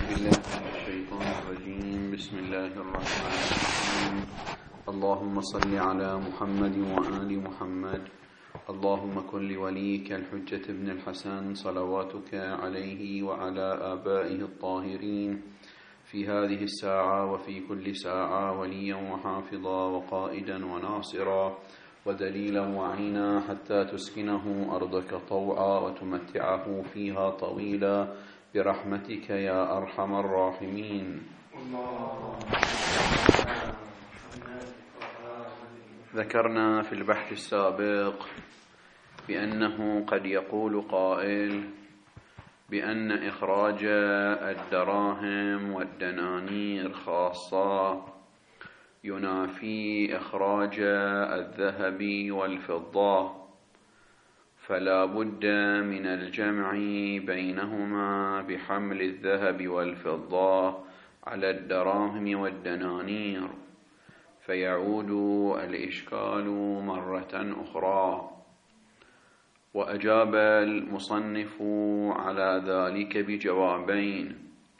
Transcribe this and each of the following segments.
بالله من الشيطان الرجيم. بسم الله الرحمن الرحيم. اللهم صل على محمد وآل محمد. اللهم كن لوليك الحجة ابن الحسن صلواتك عليه وعلى آبائه الطاهرين في هذه الساعة وفي كل ساعة وليا وحافظا وقائدا وناصرا ودليلا وعينا حتى تسكنه أرضك طوعا وتمتعه فيها طويلا برحمتك يا أرحم الراحمين. ذكرنا في البحث السابق بأنه قد يقول قائل بأن إخراج الدراهم والدنانير خاصة ينافي إخراج الذهب والفضة، فلا بد من الجمع بينهما بحمل الذهب والفضة على الدراهم والدنانير، فيعود الإشكال مرة أخرى. وأجاب المصنف على ذلك بجوابين.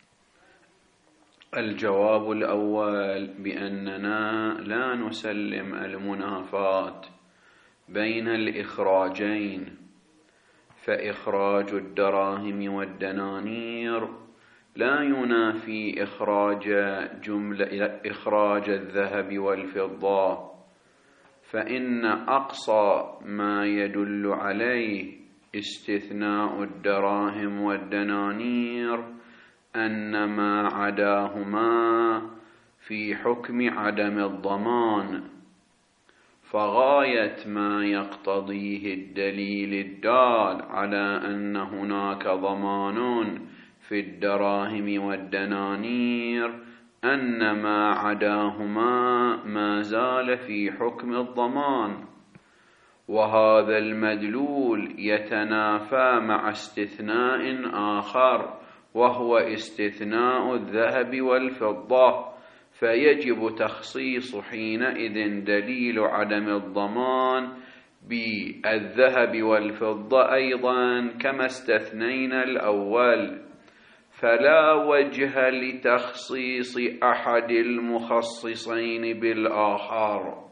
الجواب الأول بأننا لا نسلم المنافاة بين الإخراجين، فإخراج الدراهم والدنانير لا ينافي إخراج الذهب والفضة، فإن أقصى ما يدل عليه استثناء الدراهم والدنانير أن ما عداهما في حكم عدم الضمان، فغاية ما يقتضيه الدليل الدال على أن هناك ضمان في الدراهم والدنانير أن ما عداهما ما زال في حكم الضمان، وهذا المدلول يتنافى مع استثناء آخر وهو استثناء الذهب والفضة، فيجب تخصيص حينئذ دليل عدم الضمان بالذهب والفضة أيضا كما استثنينا الأول، فلا وجه لتخصيص أحد المخصصين بالآخر.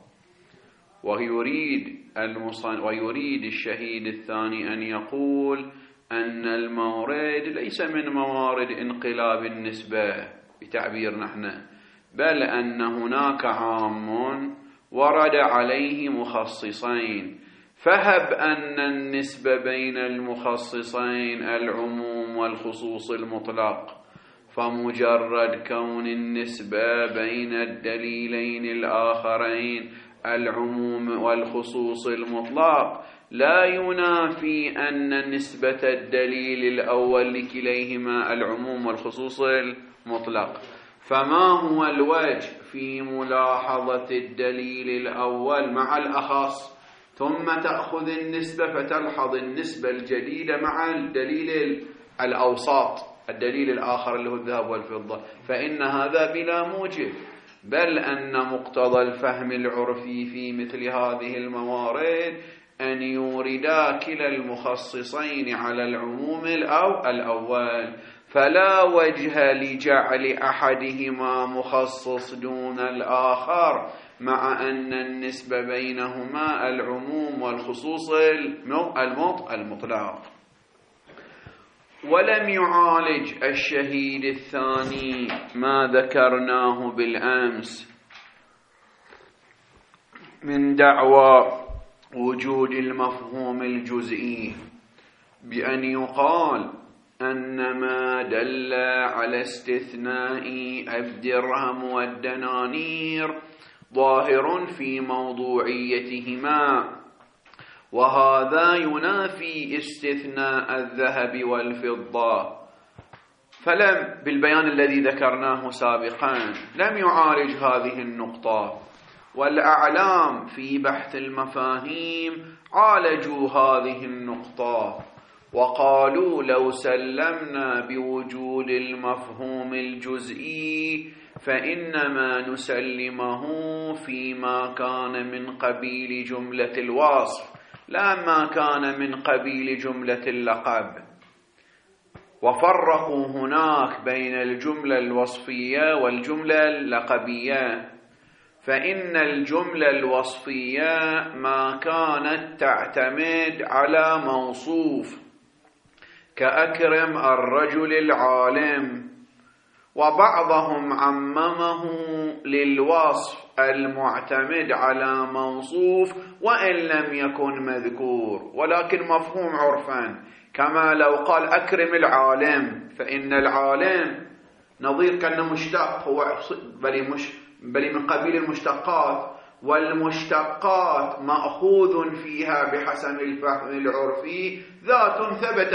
ويريد الشهيد الثاني أن يقول أن المورد ليس من موارد انقلاب النسبة بتعبير نحن، بل أن هناك عام ورد عليه مخصصين، فهب أن النسبة بين المخصصين العموم والخصوص المطلق، فمجرد كون النسبة بين الدليلين الآخرين العموم والخصوص المطلق لا ينافي أن نسبة الدليل الأول لكليهما العموم والخصوص المطلق. فما هو الوجه في ملاحظة الدليل الأول مع الأخص ثم تأخذ النسبة فتلحظ النسبة الجديدة مع الدليل الأوساط الدليل الآخر اللي هو الذهب والفضة؟ فإن هذا بلا موجب، بل أن مقتضى الفهم العرفي في مثل هذه الموارد أن يوردا كلا المخصصين على العموم الأول، فلا وجه لجعل أحدهما مخصص دون الآخر مع أن النسبة بينهما العموم والخصوص المطلق. ولم يعالج الشهيد الثاني ما ذكرناه بالأمس من دعوى وجود المفهوم الجزئي بأن يقال أن ما دل على استثناء الدرهم والدنانير ظاهر في موضوعيتهما، وهذا ينافي استثناء الذهب والفضة. فلم بالبيان الذي ذكرناه سابقا لم يعالج هذه النقطة، والأعلام في بحث المفاهيم عالجوا هذه النقطة وقالوا لو سلمنا بوجود المفهوم الجزئي فإنما نسلمه فيما كان من قبيل جملة الوصف لا ما كان من قبيل جملة اللقب. وفرقوا هناك بين الجملة الوصفية والجملة اللقبية. فإن الجملة الوصفية ما كانت تعتمد على موصوف كأكرم الرجل العالم، وبعضهم عممه للوصف المعتمد على موصوف وإن لم يكن مذكور، ولكن مفهوم عرفا، كما لو قال أكرم العالم، فإن العالم نظير كأنه مشتق، هو بل من قبيل المشتقات، والمشتقات مأخوذ فيها بحسب الفهم العرفي ذات ثبت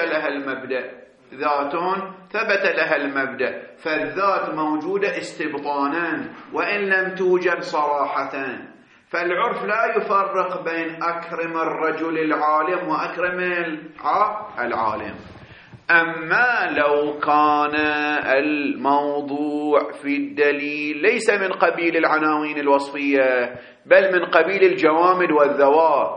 لها المبدأ، فالذات موجودة استبطانا وإن لم توجد صراحة. فالعرف لا يفرق بين أكرم الرجل العالم وأكرم العالم. أما لو كان الموضوع في الدليل ليس من قبيل العناوين الوصفية بل من قبيل الجوامد والذوات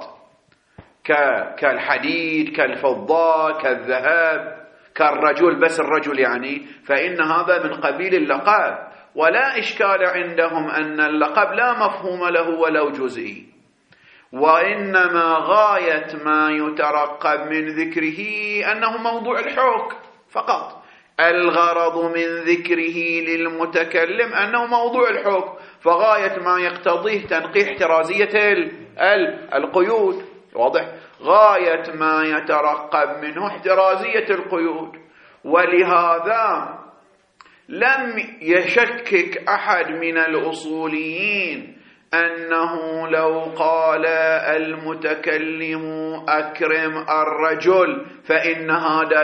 كالحديد كالفضة كالذهب كالرجل، بس الرجل يعني، فإن هذا من قبيل اللقب، ولا إشكال عندهم أن اللقب لا مفهوم له ولو جزئي، وإنما غاية ما يترقب من ذكره أنه موضوع الحكم فقط. الغرض من ذكره للمتكلم أنه موضوع الحكم، فغاية ما يقتضيه تنقيح احترازية القيود، واضح؟ غاية ما يترقب منه احترازية القيود. ولهذا لم يشكك أحد من الأصوليين أنه لو قال المتكلم أكرم الرجل فإن هذا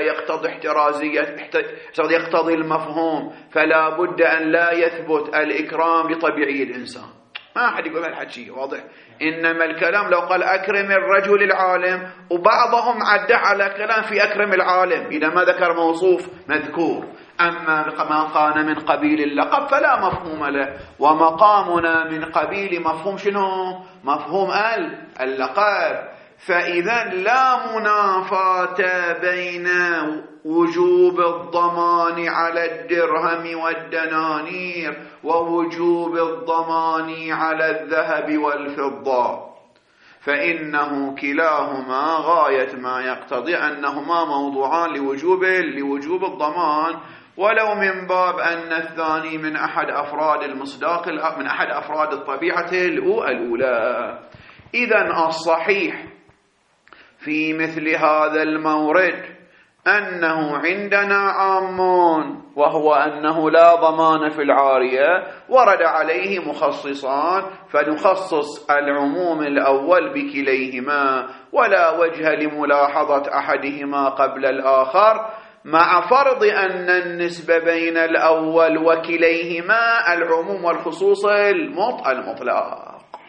يقتضي المفهوم، فلا بد أن لا يثبت الإكرام لطبيعي الإنسان، ما أحد يقول هالحكي، واضح؟ إنما الكلام لو قال أكرم الرجل العالم، وبعضهم عدى على كلام في أكرم العالم إذا ما ذكر موصوف مذكور. أما ما كان من قبيل اللقب فلا مفهوم له، ومقامنا من قبيل مفهوم شنو؟ مفهوم اللقب. فإذا لا منافاة بين وجوب الضمان على الدرهم والدنانير ووجوب الضمان على الذهب والفضة، فإنه كلاهما غاية ما يقتضي أنهما موضوعان لوجوب الضمان، ولو من باب أن الثاني من أحد أفراد المصداق، من أحد أفراد الطبيعة الأولى. إذن الصحيح في مثل هذا المورد أنه عندنا عام، وهو أنه لا ضمان في العارية، ورد عليه مخصصان، فنخصص العموم الأول بكليهما، ولا وجه لملاحظة أحدهما قبل الآخر، مع فرض أن النسبة بين الأول وكليهما العموم والخصوص المطلق.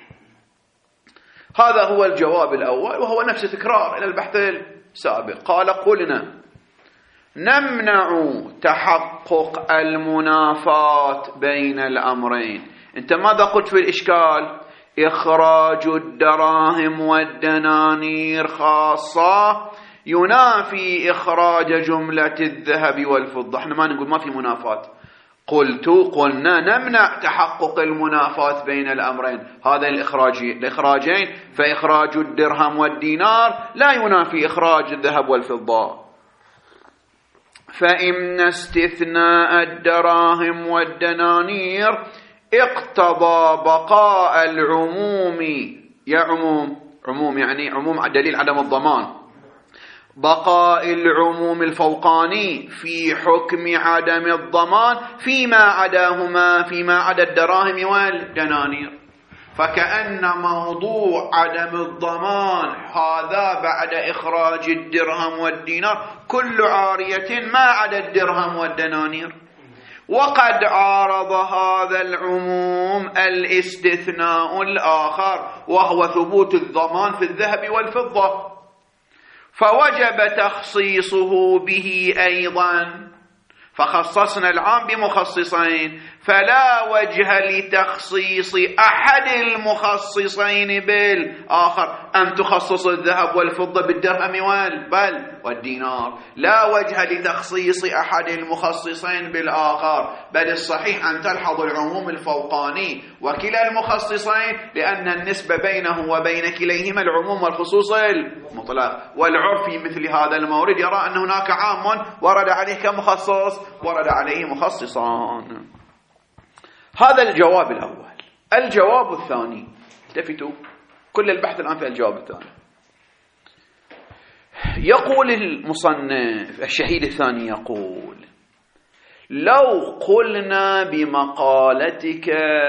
هذا هو الجواب الأول، وهو نفس تكرار إلى البحث السابق. قال قلنا نمنع تحقق المنافاة بين الأمرين. أنت ماذا قلت في الإشكال؟ إخراج الدراهم والدنانير خاصة ينافي إخراج جملة الذهب والفضة. احنا ما نقول ما في منافاة، قلنا نمنع تحقق المنافاة بين الأمرين، هذا الإخراجين، فإخراج الدرهم والدينار لا ينافي إخراج الذهب والفضة. فإن استثناء الدراهم والدنانير اقتضى بقاء العموم، عموم يعني عموم دليل عدم الضمان، بقاء العموم الفوقاني في حكم عدم الضمان فيما عداهما، فيما عدا الدراهم والدنانير. فكأن موضوع عدم الضمان هذا بعد إخراج الدرهم والدينار كل عارية ما عدا الدرهم والدنانير، وقد عارض هذا العموم الاستثناء الآخر وهو ثبوت الضمان في الذهب والفضة، فوجب تخصيصه به أيضا، فخصصنا العام بمخصصين، فلا وجه لتخصيص أحد المخصصين بالآخر. أن تخصص الذهب والفضة بالدرهم والدينار، لا وجه لتخصيص أحد المخصصين بالآخر، بل الصحيح أن تلحظ العموم الفوقاني وكلا المخصصين، لأن النسبة بينه وبين كليهما العموم والخصوص المطلق. والعرف في مثل هذا المورد يرى أن هناك عام ورد عليه كمخصص، ورد عليه مخصصان. هذا الجواب الأول. الجواب الثاني، التفتوا، كل البحث الآن في الجواب الثاني. يقول المصنف الشهيد الثاني يقول: لو قلنا بمقالتك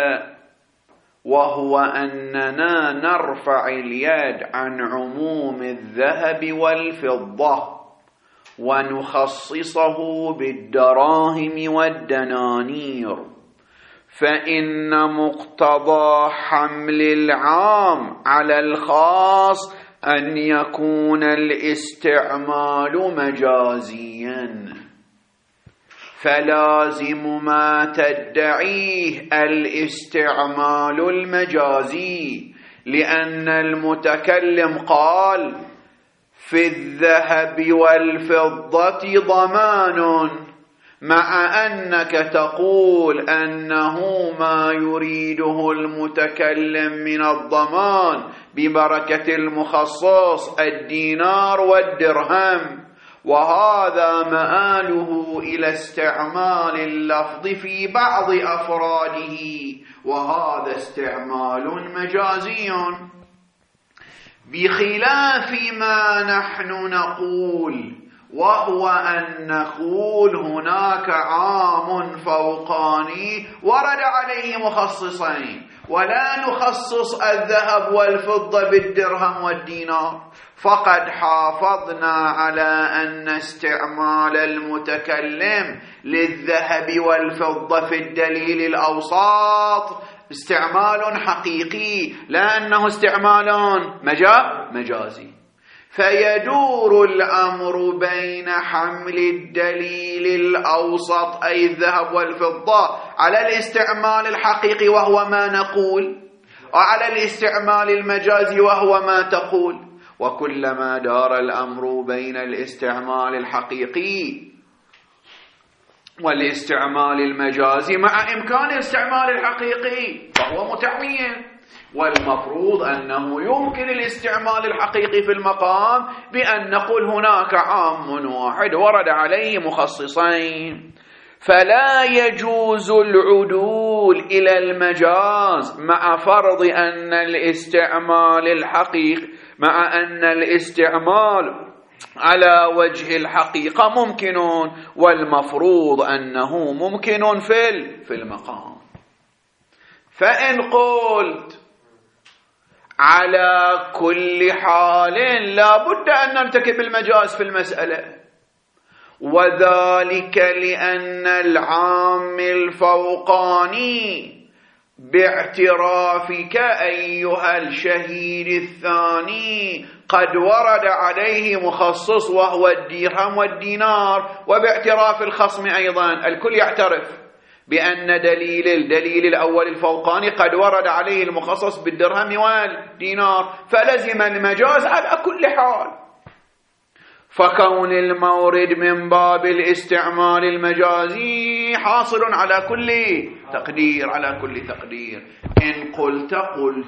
وهو أننا نرفع اليد عن عموم الذهب والفضة ونخصصه بالدراهم والدنانير، فإن مقتضى حمل العام على الخاص أن يكون الاستعمال مجازيا، فلازم ما تدعيه الاستعمال المجازي، لأن المتكلم قال في الذهب والفضة ضمان، مع أنك تقول أنه ما يريده المتكلم من الضمان ببركة المخصص الدينار والدرهم، وهذا مآله إلى استعمال اللفظ في بعض أفراده، وهذا استعمال مجازي، بخلاف ما نحن نقول، وهو أن نقول هناك عام فوقاني ورد عليه مخصصين، ولا نخصص الذهب والفضة بالدرهم والدينار، فقد حافظنا على أن استعمال المتكلم للذهب والفضة في الدليل الأوساط استعمال حقيقي، لا أنه استعمال مجازي. فيدور الأمر بين حمل الدليل الأوسط أي الذهب والفضة على الاستعمال الحقيقي وهو ما نقول، وعلى الاستعمال المجازي وهو ما تقول. وكلما دار الأمر بين الاستعمال الحقيقي والاستعمال المجازي مع إمكان الاستعمال الحقيقي فهو متعين، والمفروض أنه يمكن الاستعمال الحقيقي في المقام بأن نقول هناك عام واحد ورد عليه مخصصين، فلا يجوز العدول إلى المجاز مع فرض أن الاستعمال الحقيقي على وجه الحقيقة ممكن، والمفروض أنه ممكن في المقام. فإن قلت على كل حال لا بد أن نرتكب المجاز في المسألة، وذلك لأن العام الفوقاني باعترافك أيها الشهيد الثاني قد ورد عليه مخصص وهو الدرهم والدينار، وباعتراف الخصم أيضا الكل يعترف بأن الدليل الأول الفوقاني قد ورد عليه المخصص بالدرهم والدينار، فلزم المجاز على كل حال. فكون المورد من باب الاستعمال المجازي حاصل على كل تقدير. إن قلت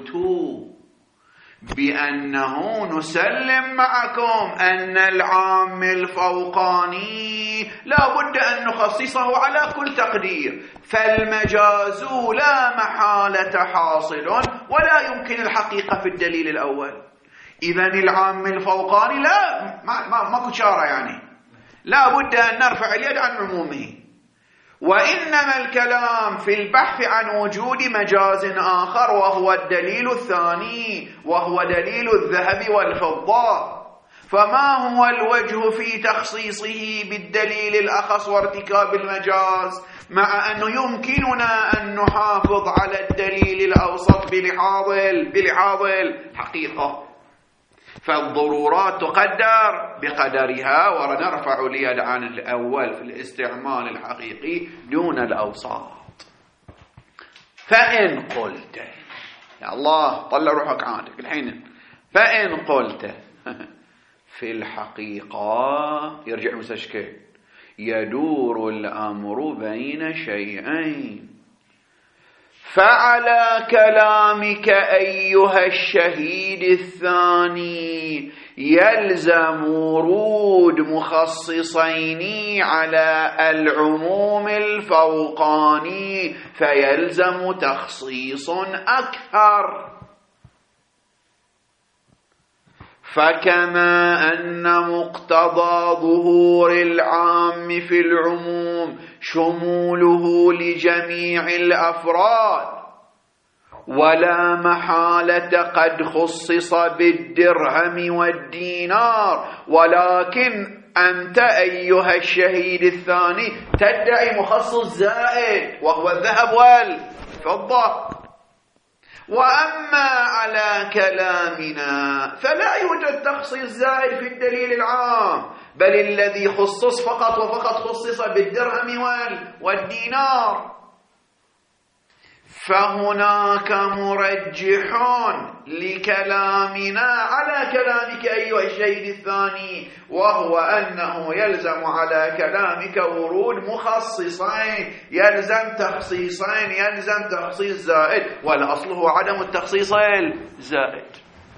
بأنه نسلم معكم أن العام الفوقاني لا بد أن نخصصه على كل تقدير، فالمجاز لا محالة حاصل ولا يمكن الحقيقة في الدليل الأول. إذن العام الفوقاني ماكو شارة، يعني لا بد أن نرفع اليد عن عمومه، وإنما الكلام في البحث عن وجود مجاز آخر وهو الدليل الثاني، وهو دليل الذهب والفضة. فما هو الوجه في تخصيصه بالدليل الأخص وارتكاب المجاز، مع أنه يمكننا أن نحافظ على الدليل الأوسط بلحاظ الحقيقة؟ فالضرورات تقدر بقدرها، ونرفع اليد عن الأول في الاستعمال الحقيقي دون الأوساط. فإن قلت، يا الله طلع روحك عادك الحين، فإن قلت في الحقيقة يرجع المستشكل يدور الأمر بين شيئين، فعلى كلامك أيها الشهيد الثاني يلزم ورود مخصصين على العموم الفوقاني، فيلزم تخصيص أكثر. فكما أن مقتضى ظهور العام في العموم شموله لجميع الأفراد، ولا محالة قد خصص بالدرهم والدينار، ولكن أنت أيها الشهيد الثاني تدعي مخصص زائد وهو الذهب والفضة. وأما على كلامنا فلا يوجد تخصيص زائد في الدليل العام، بل الذي خصص فقط وفقط خصص بالدرهم والدينار. فهناك مرجح لكلامنا على كلامك أيها الشهيد الثاني، وهو أنه يلزم على كلامك ورود مخصصين، يلزم تخصيصين، يلزم تخصيص زائد، والأصل هو عدم التخصيص الزائد.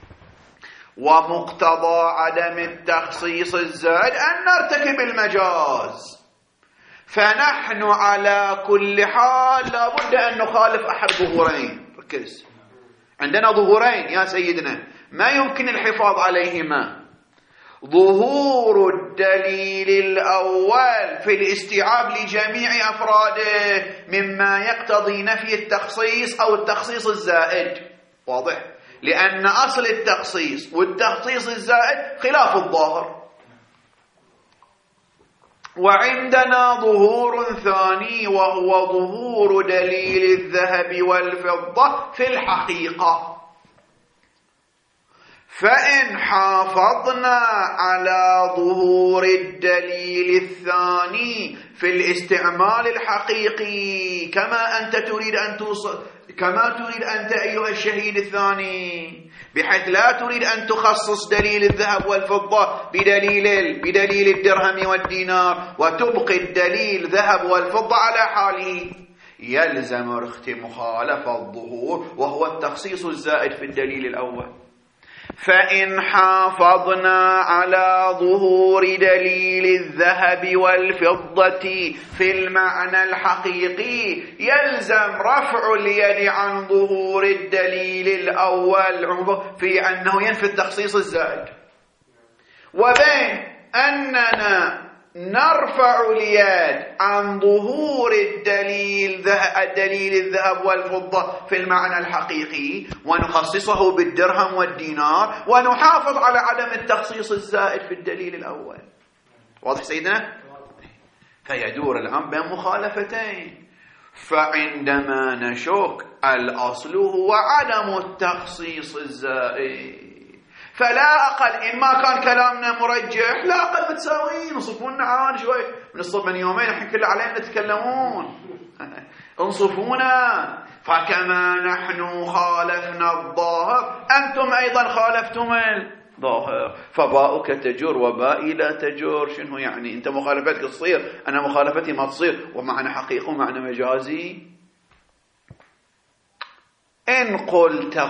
ومقتضى عدم التخصيص الزائد أن نرتكب المجاز، فنحن على كل حال لابد أن نخالف أحد ظهورين. ركز، عندنا ظهورين يا سيدنا ما يمكن الحفاظ عليهما: ظهور الدليل الأول في الاستيعاب لجميع أفراده مما يقتضي نفي التخصيص أو التخصيص الزائد، واضح؟ لأن أصل التخصيص والتخصيص الزائد خلاف الظاهر. وعندنا ظهور ثاني وهو ظهور دليل الذهب والفضة في الحقيقة. فإن حافظنا على ظهور الدليل الثاني في الاستعمال الحقيقي كما أنت تريد أن توصل، كما تريد أنت أيها الشهيد الثاني، بحيث لا تريد أن تخصص دليل الذهب والفضة بدليل الدرهم والدينار وتبقي الدليل ذهب والفضة على حاله، يلزم مخالفة الظهور وهو التخصيص الزائد في الدليل الأول. فإن حافظنا على ظهور دليل الذهب والفضة في المعنى الحقيقي يلزم رفع اليد عن ظهور الدليل الأول في أنه ينفي التخصيص الزائد، وبين أننا نرفع اليد عن ظهور الدليل الذهب والفضة في المعنى الحقيقي ونخصصه بالدرهم والدينار ونحافظ على عدم التخصيص الزائد في الدليل الأول. واضح سيدنا؟ فيدور الأمر بين مخالفتين. فعندما نشك الأصل هو عدم التخصيص الزائد، فلا أقل إما كان كلامنا مرجح لا أقل متساويين، انصفونا عاد شوي من الصبح من يومين الحين كل علينا تتكلمون انصفونا. فكما نحن خالفنا الظاهر أنتم أيضا خالفتم الظاهر، فباؤك تجور وبائي لا تجور. شنو يعني؟ أنت مخالفتك تصير أنا مخالفتي ما تصير، ومعنى حقيقي ومعنى مجازي. إن قلت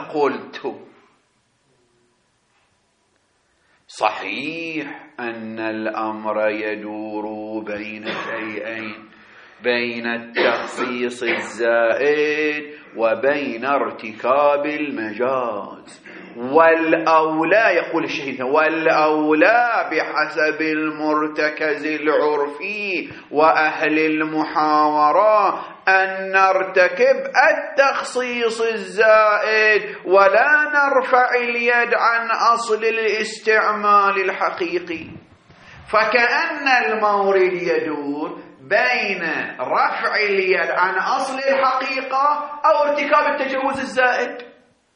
صحيح أن الأمر يدور بين شيئين، بين التخصيص الزائد وبين ارتكاب المجاز، والأولى يقول الشهيد والأولى بحسب المرتكز العرفي وأهل المحاورة أن نرتكب التخصيص الزائد ولا نرفع اليد عن أصل الاستعمال الحقيقي. فكأن المورد يدور بين رفع اليد عن أصل الحقيقة أو ارتكاب التجوز الزائد،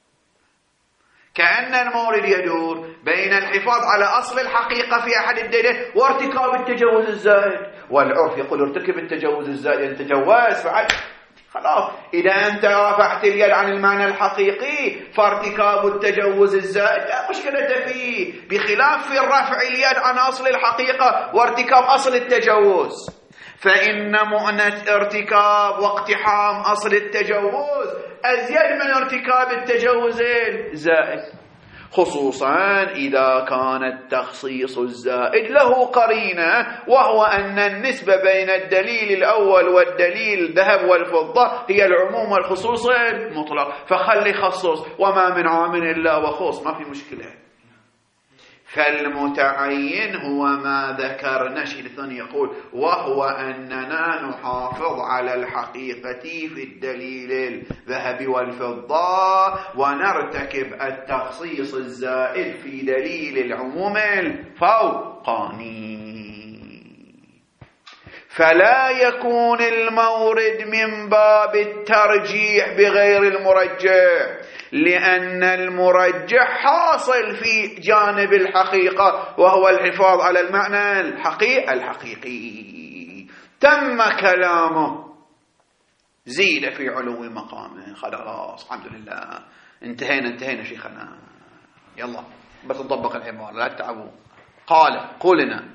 كأن المورد يدور بين الحفاظ على أصل الحقيقة في أحد الدليل وارتكاب التجوز الزائد. والعرف يقول ارتكب التجوز الزائد، أن تجوز خلاص إذا أنت رفعت اليد عن المعنى الحقيقي فارتكاب التجوز الزائد لا مشكلة فيه، بخلاف في الرفع اليد عن أصل الحقيقة وارتكاب أصل التجوز، فإن مؤنة ارتكاب واقتحام أصل التجوز أزيد من ارتكاب التجوز الزائد، خصوصا إذا كان التخصيص الزائد له قرينة، وهو أن النسبة بين الدليل الأول والدليل الذهب والفضة هي العموم والخصوص المطلق، فخلي خصص وما من عامل إلا وخص، ما في مشكلة. فالمتعين هو ما ذكرنا. شيء الثاني يقول وهو أننا نحافظ على الحقيقة في الدليل الذهب والفضة ونرتكب التخصيص الزائد في دليل العموم الفوقاني، فلا يكون المورد من باب الترجيح بغير المرجح، لأن المرجح حاصل في جانب الحقيقة وهو الحفاظ على المعنى الحقيقي. تم كلامه، زيد في علو مقامه، خلاص الحمد لله انتهينا شيخنا، يلا بس نطبق العبارة لا تتعبوا. قولنا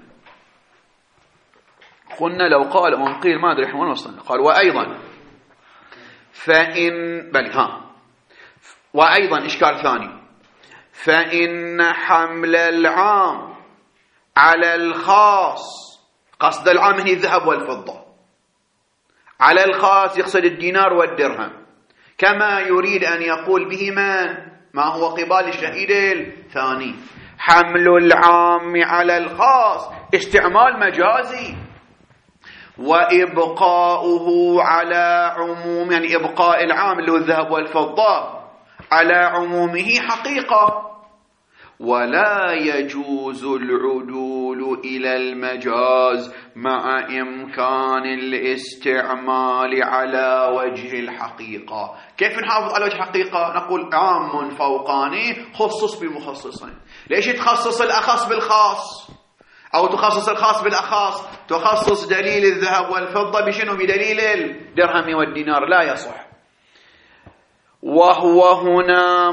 لو قال وانقيل ما أدري وين وصلنا. قال وأيضا وأيضا إشكال ثاني، فإن حمل العام على الخاص، قصد العام هنا الذهب والفضة، على الخاص يقصد الدينار والدرهم، كما يريد أن يقول به ما هو قبال الشهيد الثاني. حمل العام على الخاص استعمال مجازي، وإبقاؤه على عموم، يعني إبقاء العام اللي هو الذهب والفضة على عمومه حقيقة، ولا يجوز العدول إلى المجاز مع إمكان الاستعمال على وجه الحقيقة. كيف نحافظ على وجه الحقيقة؟ نقول عام فوقاني خصص بمخصصين. ليش تخصص الأخص بالخاص أو تخصص الخاص بالأخاص؟ تخصص دليل الذهب والفضة بشنو؟ بدليل الدرهم والدينار، لا يصح. وهو هنا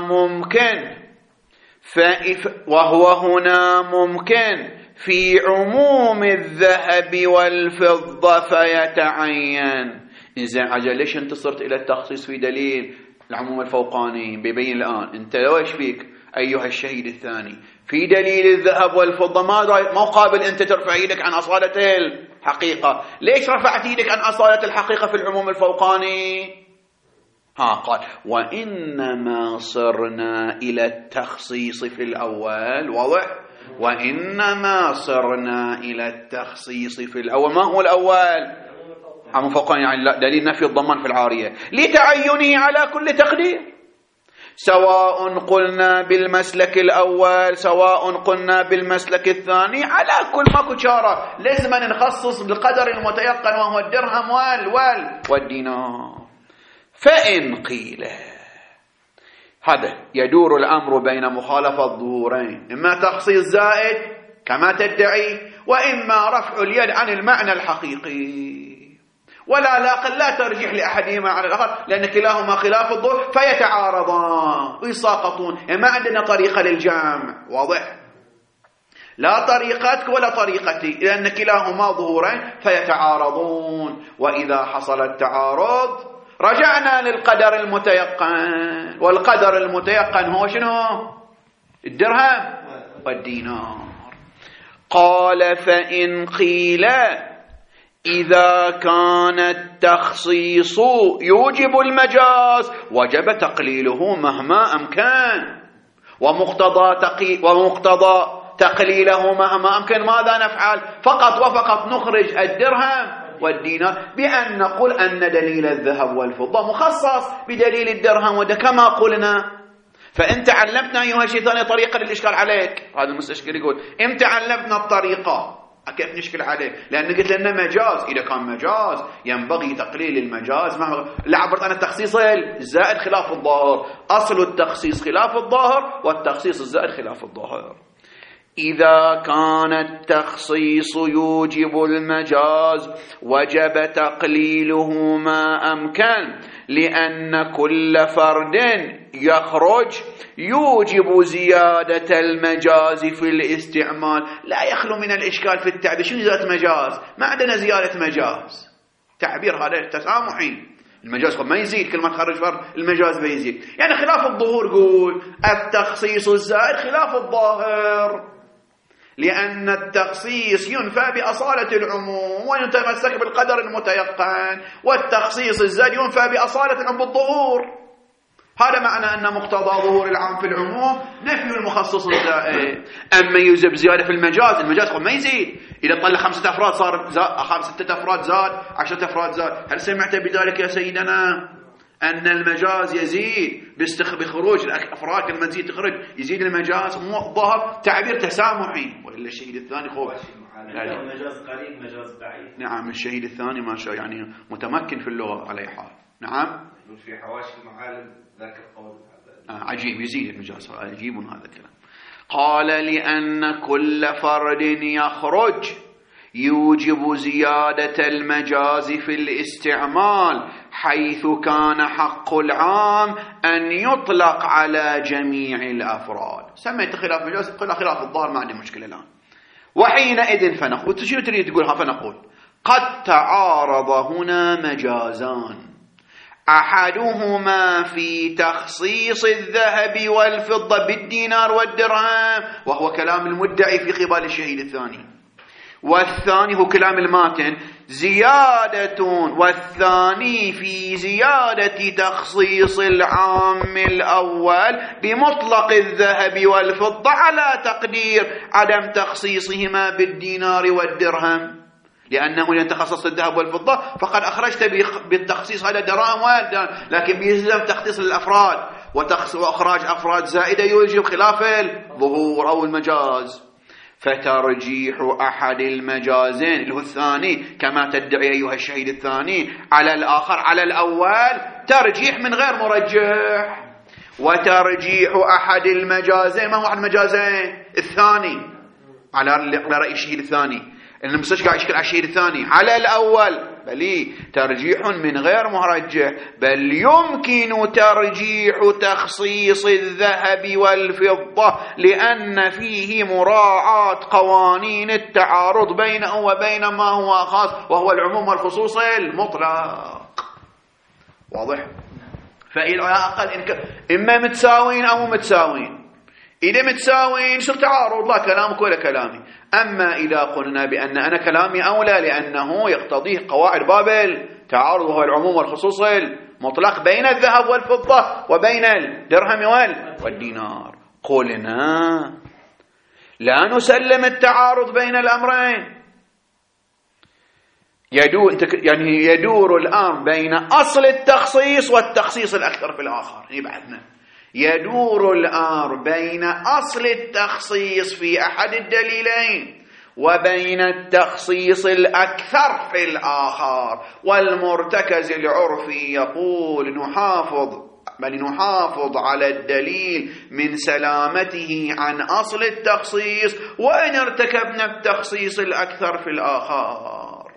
ممكن في عموم الذهب والفضة فيتعين. إذا عجل ليش انت صرت إلى التخصيص في دليل العموم الفوقاني؟ بيبين الآن انت لو ايش فيك أيها الشهيد الثاني في دليل الذهب والفضة ما قابل أنت ترفع يدك عن أصالة الحقيقة. ليش رفعت يدك عن أصالة الحقيقة في العموم الفوقاني؟ قال وإنما صرنا إلى التخصيص في الأول، واضح؟ وإنما صرنا إلى التخصيص في الأول. ما هو الأول؟ عموم فوقاني، يعني دليل نفي الضمان في العارية، لتعينه على كل تقدير، سواء قلنا بالمسلك الأول سواء قلنا بالمسلك الثاني، على كل ماكو شارة لازم أن نخصص بالقدر المتيقن وهو الدرهم والدينار. فإن قيل، هذا يدور الأمر بين مخالفة ظهورين، إما تخصيص زائد كما تدعي، وإما رفع اليد عن المعنى الحقيقي، ولا لا ترجح لأحدهما على الآخر، لأن كلاهما خلاف الظهور فيتعارضان ويساقطون. ما عندنا طريقة للجمع، واضح؟ لا طريقتك ولا طريقتي، لأن كلاهما ظهورين فيتعارضون. وإذا حصل التعارض رجعنا للقدر المتيقن، والقدر المتيقن هو شنو؟ الدرهم والدينار. قال فإن قيل إذا كان التخصيص يوجب المجاز وجب تقليله مهما أمكن، ومقتضى تقليله مهما أمكن ماذا نفعل؟ فقط نخرج الدرهم والدينار بأن نقول أن دليل الذهب والفضة مخصص بدليل الدرهم كما قلنا. فأنت علمتنا أيها الشيطان طريقة للإشكال عليك. هذا المستشكل يقول أنت علمتنا الطريقة، كيف نشكل عليه؟ لأن قلت لنا مجاز. إذا كان مجاز ينبغي تقليل المجاز. لا، عبرت عن التخصيص الزائد خلاف الظاهر. أصل التخصيص خلاف الظاهر، والتخصيص الزائد خلاف الظاهر. إذا كان التخصيص يوجب المجاز وجب تقليله ما أمكن، لأن كل فرد يخرج يوجب زيادة المجاز في الاستعمال. لا يخلو من الإشكال في التعبير. شنو زيادة مجاز؟ ما عندنا زيادة مجاز، تعبير هذا تسامحي. المجاز ما يزيد، كل ما تخرج فرد المجاز بيزيد. يعني خلاف الظهور، قول التخصيص الزائد خلاف الظاهر، لأن التخصيص ينفى بأصالة العموم ويتمسك بالقدر المتيقن، والتخصيص الزائد ينفى بأصالة العموم بالظهور. هذا معنى أن مقتضى ظهور العام في العموم نفي المخصص الزائد. أما يوجب زيادة في المجاز، المجاز ما يزيد. إذا طلع 5 أفراد صار 6 أفراد زاد، 10 أفراد زاد. هل سمعت بذلك يا سيدنا؟ أن المجاز يزيد بخروج الأفراد، لما تزيد تخرج يزيد المجاز. ظهر تعبير تسامحي، وإلا الشهيد الثاني خوف. المجاز قريب مجاز بعيد. نعم، الشهيد الثاني ما شاء يعني متمكن في اللغة على حال. نعم، في حواشي المعالم ذاك القول. عجيب، يزيد المجاز، عجيب هذا الكلام. قال لأن كل فرد يخرج يوجب زيادة المجاز في الاستعمال، حيث كان حق العام أن يطلق على جميع الأفراد. سميت خلاف مجاز، قلنا خلاف الظاهر، ما عندي مشكلة الآن. وحينئذ فنقول، شنو تريد تقولها؟ فنقول قد تعارض هنا مجازان، أحدهما في تخصيص الذهب والفضة بالدينار والدرهم، وهو كلام المدعي في قبال الشهيد الثاني، والثاني هو كلام الماتن زيادة، والثاني في زيادة تخصيص العام الأول بمطلق الذهب والفضة على تقدير عدم تخصيصهما بالدينار والدرهم، لأنه إذا تخصص الذهب والفضة فقد أخرجت بالتخصيص هذا دراهم والدرهم، لكن بيلزم تخصيص الأفراد، وإخراج أفراد زائدة يوجب خلاف الظهور أو المجاز. فترجيح أحد المجازين اللي هو الثاني كما تدعي أيها الشهيد الثاني على الآخر على الأول ترجيح من غير مرجح. وترجيح أحد المجازين، ما هو أحد المجازين؟ الثاني على رأي الشهيد الثاني، إن مستش قاعد يشكل على الشهيد الثاني على الأول، بل ترجيح من غير مرجح، بل يمكن ترجيح تخصيص الذهب والفضة لأن فيه مراعاة قوانين التعارض بينه وبين ما هو خاص، وهو العموم والخصوص المطلق. واضح؟ فإلى أقل إما متساوين أو متساوين. إذا متساوين شو تعارض؟ لا كلامك ولا كلامي. أما إذا قلنا بأن أنا كلامي أولى لأنه يقتضيه قواعد باب التعارض وهو العموم والخصوص المطلق بين الذهب والفضة وبين الدرهم والدينار، قلنا لا نسلم التعارض بين الأمرين. يدور الآن بين أصل التخصيص والتخصيص الأكثر في الآخر. يبعثنا يدور الأمر بين أصل التخصيص في أحد الدليلين وبين التخصيص الأكثر في الآخر. والمرتكز العرفي يقول نحافظ على الدليل من سلامته عن أصل التخصيص وإن ارتكبنا التخصيص الأكثر في الآخر.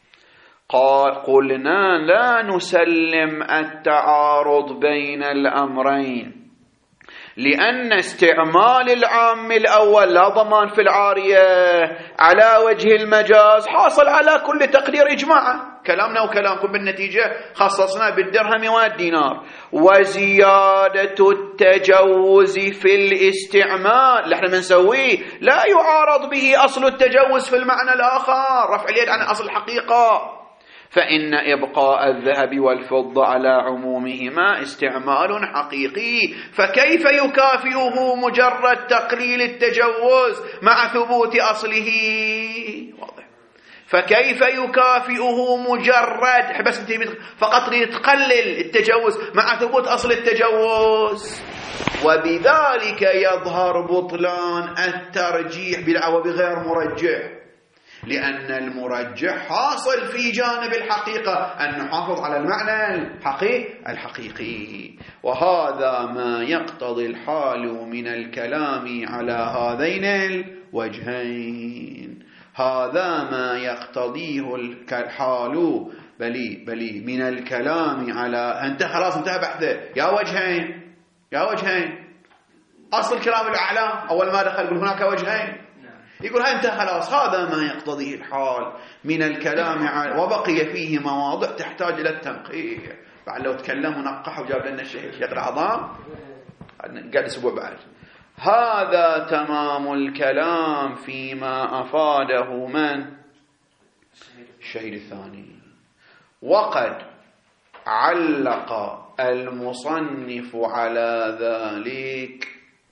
قلنا لا نسلم التعارض بين الأمرين لأن استعمال العام الأول لا ضمان في العارية على وجه المجاز حاصل على كل تقدير إجماعا، كلامنا وكلامكم بالنتيجة خصصنا بالدرهم والدينار. وزيادة التجوز في الاستعمال اللي احنا بنسويه لا يعارض به أصل التجوز في المعنى الآخر، رفع اليد عن أصل الحقيقة، فإن إبقاء الذهب والفضة على عمومهما استعمال حقيقي، فكيف يكافئه مجرد تقليل التجوز مع ثبوت أصله؟ واضح. فكيف يكافئه مجرد بس فقط لتقلل التجوز مع ثبوت أصل التجوز؟ وبذلك يظهر بطلان الترجيح بغير مرجح، لأن المرجح حاصل في جانب الحقيقة أن نحافظ على المعنى الحقيقي، وهذا ما يقتضي الحال من الكلام على هذين الوجهين. هذا ما يقتضيه الحال بلي من الكلام على انت خلاص انتهى بحثه يا وجهين اصل الكلام الاعلام اول ما دخل يقول هناك وجهين، يقول انت خلاص هذا ما يقتضيه الحال من الكلام على، وبقي فيه مواضع تحتاج الى التنقيح. بعد لو تكلم ونقح وجاب لنا الشيخ العظام قال اسبوع بعد. هذا تمام الكلام فيما افاده من الشهيد الثاني. وقد علق المصنف على ذلك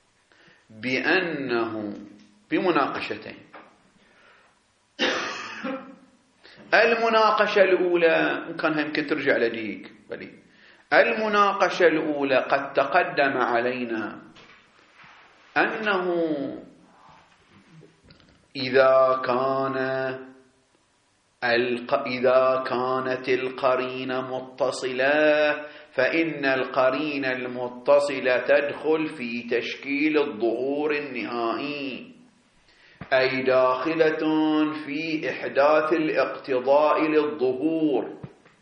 بأنه بمناقشتين. المناقشة الأولى كان يمكن ترجع لديك بلي. المناقشة الأولى قد تقدم علينا أنه إذا كانت القرينة متصلة فإن القرينة المتصلة تدخل في تشكيل الظهور النهائي، أي داخلة في إحداث الاقتضاء للظهور.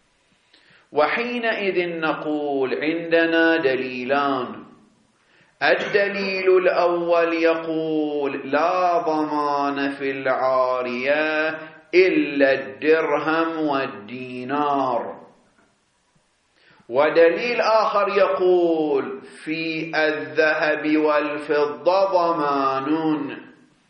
وحينئذ نقول عندنا دليلان. الدليل الأول يقول لا ضمان في العارية إلا الدرهم والدينار. ودليل آخر يقول في الذهب والفضة ضمان.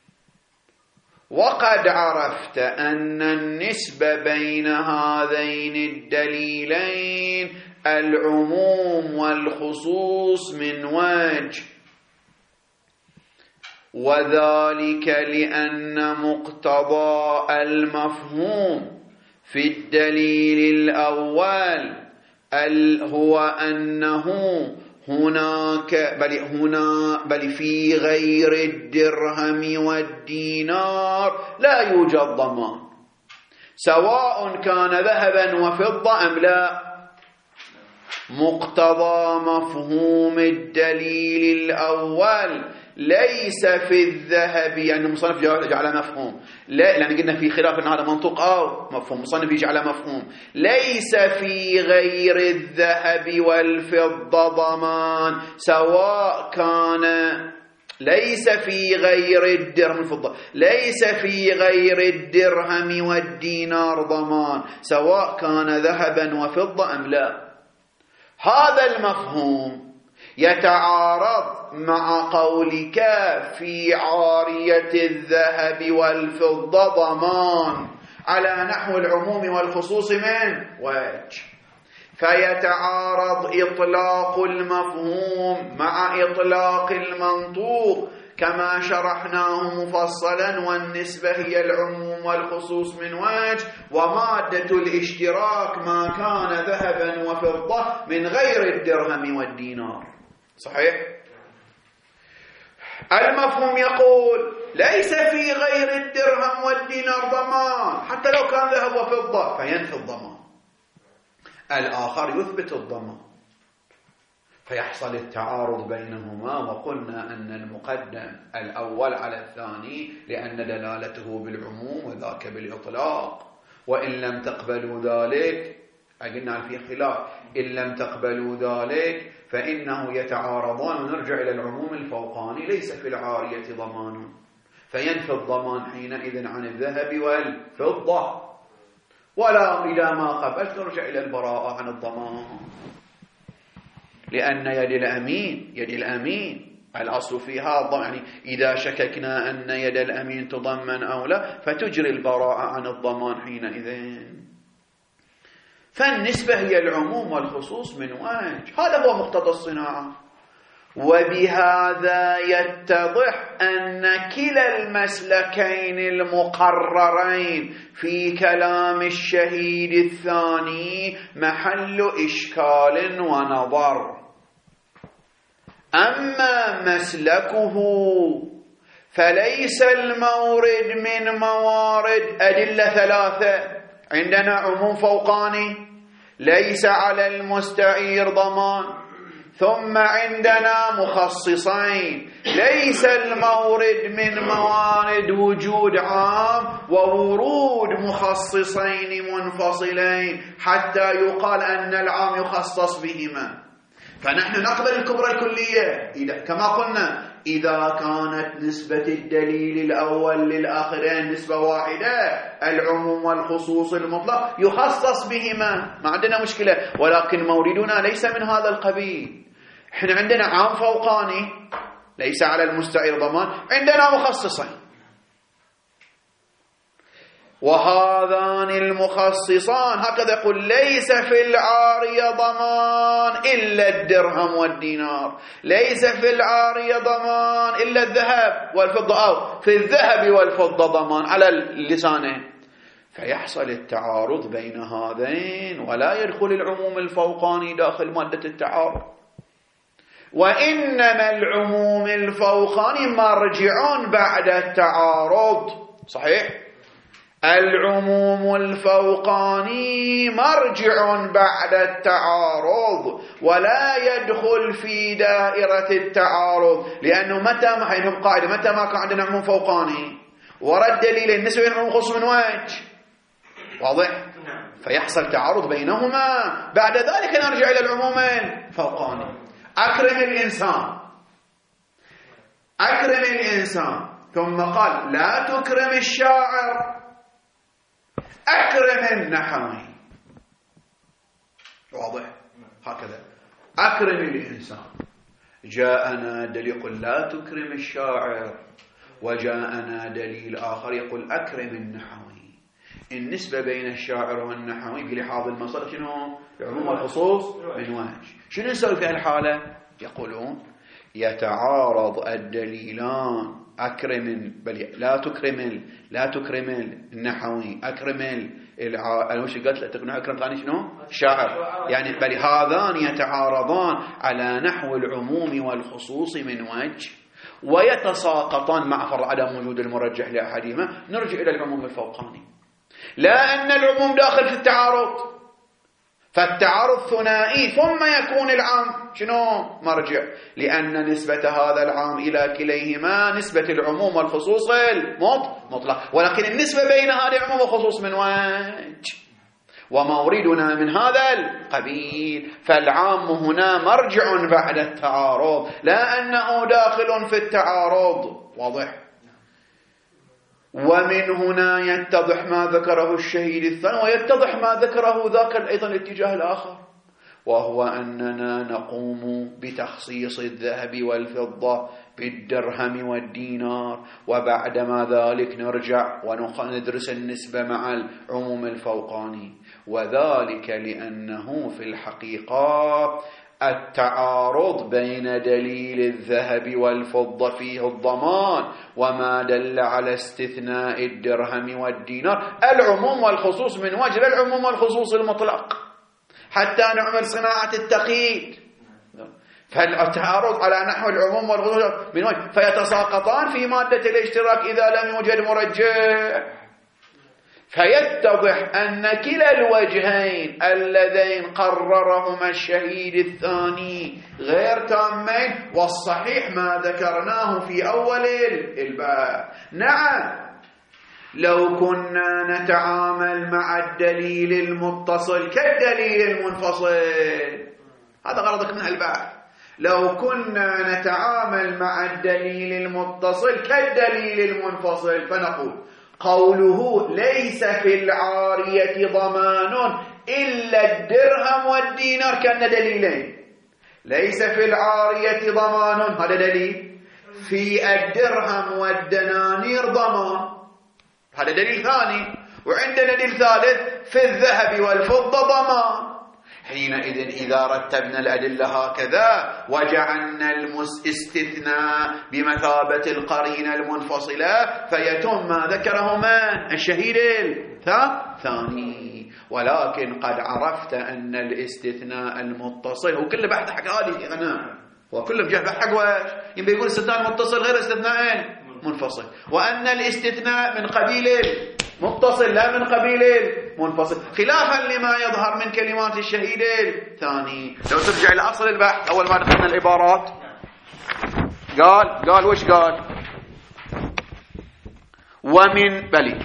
وقد عرفت أن النسبة بين هذين الدليلين العموم والخصوص من وجه، وذلك لأن مقتضى المفهوم في الدليل الأول هو أنه هناك بل في غير الدرهم والدينار لا يوجد ضمان، سواء كان ذهبا وفضة أم لا. مقتضى مفهوم الدليل الأول ليس في الذهب، يعني المصنف جعل مفهوم، لا لأن قلنا في خلاف أن هذا منطق أو مفهوم، المصنف يجعل مفهوم. ليس في غير الذهب والفضة ضمان، سواء كان ليس في غير الدرهم والفضة، ليس في غير الدرهم والدينار ضمان، سواء كان ذهبا وفضة أم لا. هذا المفهوم يتعارض مع قولك في عارية الذهب والفضة ضمان على نحو العموم والخصوص من وجه، فيتعارض إطلاق المفهوم مع إطلاق المنطوق كما شرحناه مفصلا، والنسبة هي العموم والخصوص من وجه، ومادة الاشتراك ما كان ذهبا وفضة من غير الدرهم والدينار. صحيح؟ المفهوم يقول ليس في غير الدرهم والدينار ضمان حتى لو كان ذهب وفضة، فينفي الضمان. الآخر يثبت الضمان، فيحصل التعارض بينهما. وقلنا أن المقدم الأول على الثاني لأن دلالته بالعموم وذاك بالإطلاق. وإن لم تقبلوا ذلك، قلنا في خلاف، إن لم تقبلوا ذلك فإنه يتعارضان، ونرجع إلى العموم الفوقاني ليس في العارية ضمان، فينفي الضمان حينئذ عن الذهب والفضة. ولا إذا ما قبلت نرجع إلى البراءة عن الضمان، لأن يد الأمين الأصل فيها الضمان، يعني إذا شككنا أن يد الأمين تضمن أو لا فتجري البراءة عن الضمان حينئذ. فالنسبة هي العموم والخصوص من وجه، هذا هو مقتضى الصناعة. وبهذا يتضح أن كلا المسلكين المقررين في كلام الشهيد الثاني محل إشكال ونظر. أما مسلكه فليس المورد من موارد أدلة ثلاثة. عندنا عموم فوقاني ليس على المستعير ضمان، ثم عندنا مخصصين، ليس المورد من موارد وجود عام وورود مخصصين منفصلين حتى يقال أن العام يخصص بهما. فنحن نقبل الكبرى الكلية كما قلنا إذا كانت نسبة الدليل الأول للآخرين نسبة واحدة، العموم والخصوص المطلق يخصص بهما، ما عندنا مشكلة. ولكن موردنا ليس من هذا القبيل. احنا عندنا عام فوقاني ليس على المستعير ضمان، عندنا مخصصين، وهذان المخصصان هكذا يقول ليس في العارية ضمان إلا الدرهم والدينار، ليس في العارية ضمان إلا الذهب والفضة، أو في الذهب والفضة ضمان على اللسانين. فيحصل التعارض بين هذين ولا يدخل العموم الفوقاني داخل مادة التعارض. وإنما العموم الفوقاني مرجع بعد التعارض. صحيح؟ العموم الفوقاني مرجع بعد التعارض ولا يدخل في دائرة التعارض، لأنه متى ما حينهم قاعدة متى ما كان عندنا عموم فوقاني ورد دليل النسبة بين العموم خصوص من وجه، واضح؟ فيحصل تعارض بينهما، بعد ذلك نرجع إلى العموم الفوقاني. أكرم الإنسان، أكرم الإنسان، ثم قال لا تكرم الشاعر، أكرم النحوي، واضح؟ هكذا أكرم الإنسان. جاءنا دليل يقول لا تكرم الشاعر، وجاءنا دليل آخر يقول أكرم النحوي. النسبة بين الشاعر والنحوي بلحاظ المصدر شنو؟ العموم والخصوص من وجه. شنو نسوي في الحالة؟ يقولون يتعارض الدليلان، أكرم بل لا تكرم النحوي، أكرم وش قلت أكرم ثاني شنو؟ الشاعر، يعني بل هذان يتعارضان على نحو العموم والخصوص من وجه ويتساقطان مع فرض عدم وجود المرجح لأحدهما. نرجع إلى العموم الفوقاني، لا أن العموم داخل في التعارض، فالتعارض ثنائي ثم يكون العام شنو؟ مرجع، لأن نسبة هذا العام إلى كليهما نسبة العموم والخصوص المطلق، ولكن النسبة بين هذه العموم والخصوص من وجه، وموردنا من هذا القبيل. فالعام هنا مرجع بعد التعارض، لا أنه داخل في التعارض، واضح؟ ومن هنا يتضح ما ذكره الشهيد الثاني، ويتضح ما ذكره ذاك أيضا الاتجاه الآخر، وهو أننا نقوم بتخصيص الذهب والفضة بالدرهم والدينار، وبعدما ذلك نرجع وندرس النسبة مع العموم الفوقاني، وذلك لأنه في الحقيقة التعارض بين دليل الذهب والفضة فيه الضمان، وما دل على استثناء الدرهم والدينار العموم والخصوص من وجه، العموم والخصوص المطلق، حتى نعمل صناعة التقييد. فالتعارض على نحو العموم والخصوص من وجه، فيتساقطان في مادة الاشتراك إذا لم يوجد مرجح. فيتضح أن كلا الوجهين اللذين قررهما الشهيد الثاني غير تامين، والصحيح ما ذكرناه في أول الباب. نعم، لو كنا نتعامل مع الدليل المتصل كالدليل المنفصل، هذا غرضك من الباب، لو كنا نتعامل مع الدليل المتصل كالدليل المنفصل فنقول قوله ليس في العارية ضمان إلا الدرهم والدينار كان دليلين. ليس في العارية ضمان هذا دليل، في الدرهم والدنانير ضمان هذا دليل ثاني، وعندنا دليل ثالث في الذهب والفضة ضمان. حينئذ إذا رتبنا الأدلة هكذا وجعلنا الاستثناء بمثابة القرينة المنفصلة فيتم ما ذكره من الشهيد الثاني. ولكن قد عرفت أن الاستثناء المتصل هو كله بحث حق هذه، وكله بجهة بحث حق واش يبي يقول استثناء متصل غير استثناءين منفصل، وأن الاستثناء من قبيل المتصل لا من قبيل المنفصل، خلافا لما يظهر من كلمات الشهيد الثاني. لو ترجع إلى أصل البحث أول ما دخلنا العبارات قال وش قال؟ ومن بلي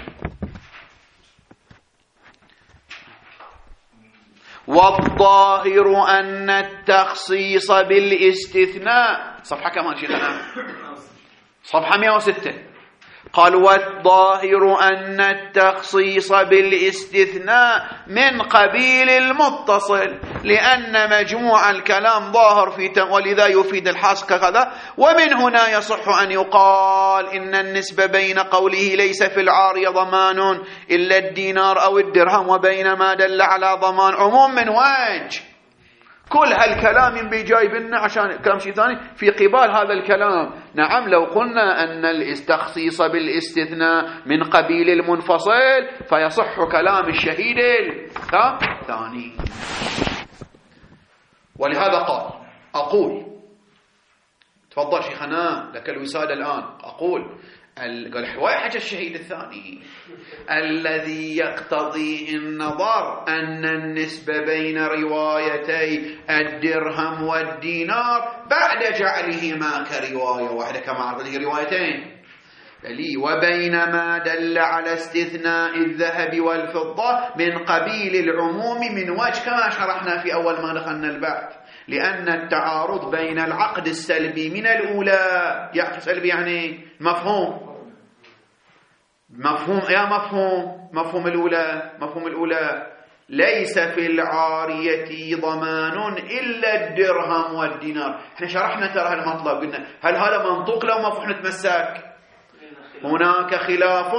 والظاهر أن التخصيص بالاستثناء، صفحة كمان شيخنا، صفحة 106. قال والظاهر أن التخصيص بالاستثناء من قبيل المتصل، لأن مجموع الكلام ظاهر ولذا يفيد الحصر كذا. ومن هنا يصح أن يقال إن النسبة بين قوله ليس في العارية ضمان إلا الدينار أو الدرهم وبين ما دل على ضمان عموم من وجه. كل هالكلام بيجايب لنا عشان كلام شيء ثاني في قبال هذا الكلام. نعم لو قلنا أن التخصيص بالاستثناء من قبيل المنفصل فيصح كلام الشهيد الثاني. ولهذا أقول تفضل شيخنا لك الوسادة الآن. أقول قال حوايح الشهيد الثاني الذي يقتضي النظر أن النسبة بين روايتي الدرهم والدينار بعد جعلهما كرواية واحدة كما عرض روايتين بلي، وبين ما دل على استثناء الذهب والفضة من قبيل العموم من وجه كما شرحنا في أول ما دخلنا البحث، لأن التعارض بين العقد السلبي من الأولى يعقد سلبي يعني مفهوم مفهوم الأولى ليس في العارية ضمان إلا الدرهم والدينار. احنا شرحنا ترى المطلب، قلنا هل هذا منطوق لو مفهوم نتمسك؟ هناك خلاف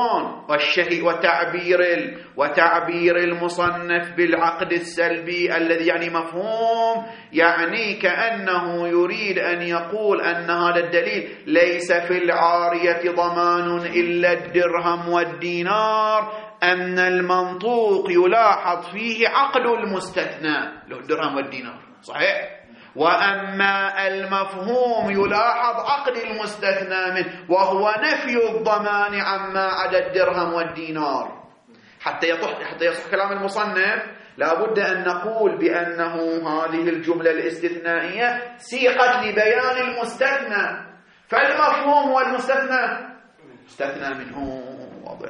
وتعبير المصنف بالعقد السلبي الذي يعني مفهوم، يعني كأنه يريد أن يقول أن هذا الدليل ليس في العارية ضمان إلا الدرهم والدينار، أن المنطوق يلاحظ فيه عقد المستثنى له الدرهم والدينار صحيح، وأما المفهوم يلاحظ عقد المستثنى منه وهو نفي الضمان عما عدا الدرهم والدينار. حتى يصح كلام المصنف لابد أن نقول بأنه هذه الجملة الاستثنائية سيقت لبيان المستثنى، فالمفهوم هو المستثنى استثنى منه واضح.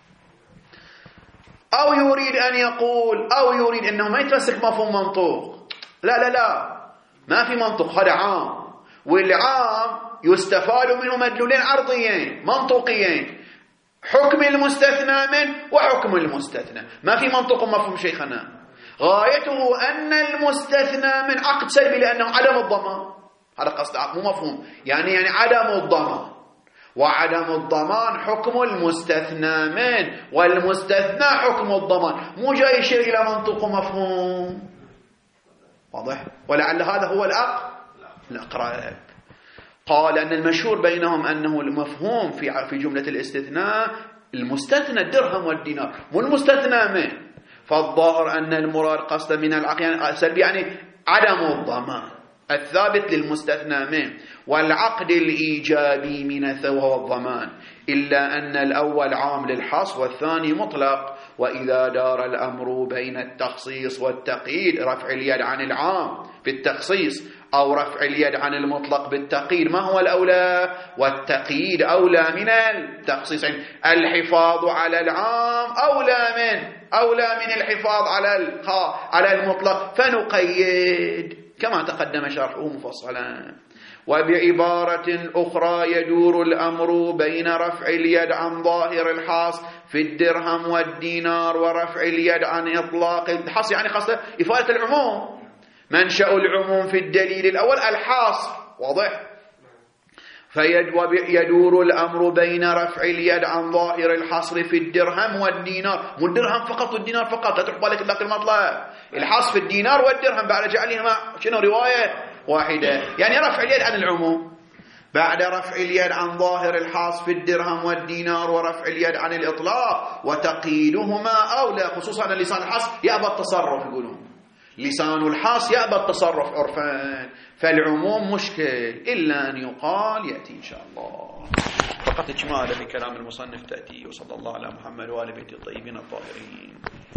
أو يريد أنه ما يتمسك مفهوم منطوق، لا ما في منطق، هذا عام، والعام يستفاد منه مدلولين عرضيين منطوقيين، حكم المستثنى منه وحكم المستثنى. ما في منطق ومفهوم شيخنا، غايته أن المستثنى من عقد سلبي لأنه عدم الضمان، هذا قصد مو مفهوم، يعني عدم الضمان، وعدم الضمان حكم المستثنى منه والمستثنى حكم الضمان، مو جاي شيء إلى منطق ومفهوم واضح. ولعل هذا هو الأقرب. قال أن المشهور بينهم أنه المفهوم في جملة الاستثناء المستثنى الدرهم والدينار مو المستثنى منه، فالظاهر أن المراد قصد من العقد سلبي يعني عدم الضمان الثابت للمستثنى منه، والعقد الإيجابي من وهو الضمان، إلا أن الأول عام للحصر والثاني مطلق. وإذا دار الأمر بين التخصيص والتقييد رفع اليد عن العام بالتخصيص أو رفع اليد عن المطلق بالتقييد، ما هو الأولى؟ والتقييد أولى من التخصيص، يعني الحفاظ على العام أولى من الحفاظ على المطلق، فنقيد كما تقدم شرحه مفصلا. وبعبارة أخرى يدور الأمر بين رفع اليد عن ظاهر الحاص في الدرهم والدينار ورفع اليد عن إطلاق الحاص، يعني قصد إفادة العموم، منشأ العموم في الدليل الأول الحاصر واضح. فيدور الأمر بين رفع اليد عن ظاهر الحصر في الدرهم والدينار، مو الدرهم فقط والدينار فقط، لا تروح بالك باقي المطلب، الحصر في الدينار والدرهم بعد جعلهما شنو رواية واحدة، يعني رفع اليد عن العموم بعد رفع اليد عن ظاهر الحاص في الدرهم والدينار ورفع اليد عن الإطلاق، وتقييدهما أولى، خصوصا أن لسان الحصر يأبى التصرف يقولون، لسان الحاص يأبى التصرف عرفا، فالعموم مشكل إلا أن يقال يأتي إن شاء الله. فقط إجمالا لكلام المصنف تأتي. وصلى الله على محمد وآل بيت الطيبين الطاهرين.